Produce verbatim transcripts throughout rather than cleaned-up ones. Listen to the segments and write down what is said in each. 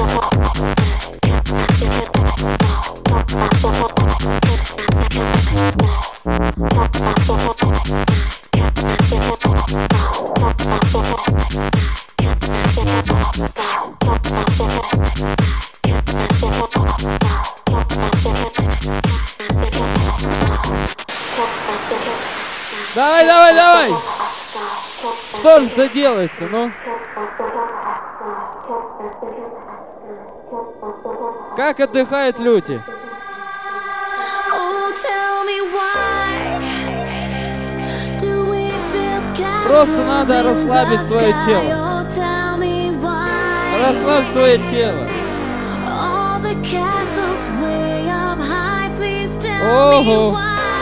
Давай, давай, давай! Что же это делается, ну? Как отдыхают люди? Просто надо расслабить свое тело. Расслабь свое тело. Ого!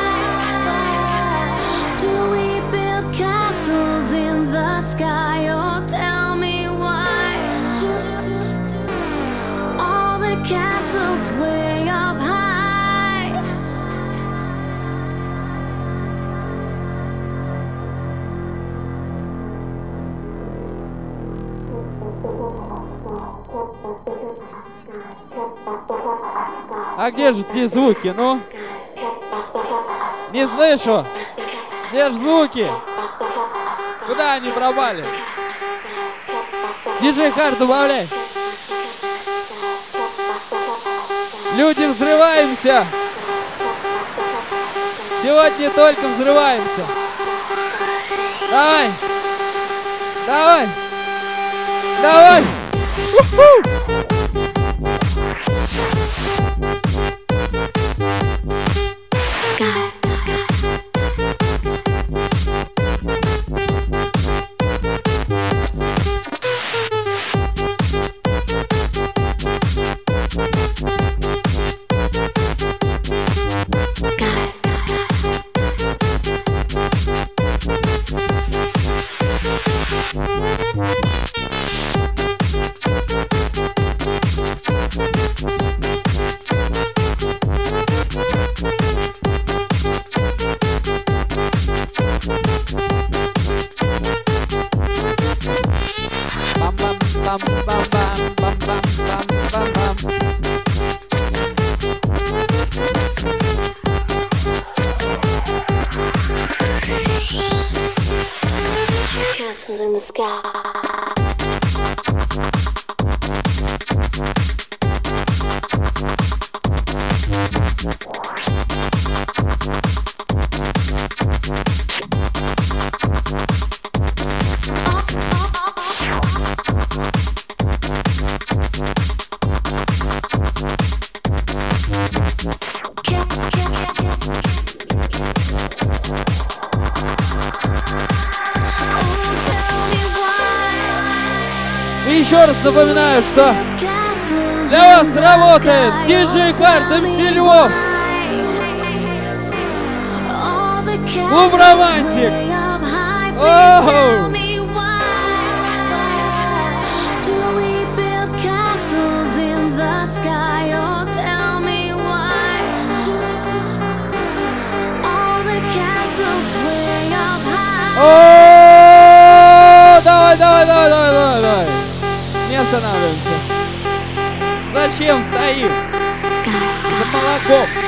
А где же те звуки, ну? Не слышу! Где же звуки? Куда они пропали? Диджей Хард, добавляй! Люди, взрываемся! Сегодня только взрываемся! Давай! Давай! Давай! У-ху! Castles in the sky. И еще раз напоминаю, что для вас работает диджей Хард, эм си Львов, Клуб Романтик. Оу! О, давай, давай, давай, давай, давай, давай. Не останавливаемся. Зачем стоим? За молоком.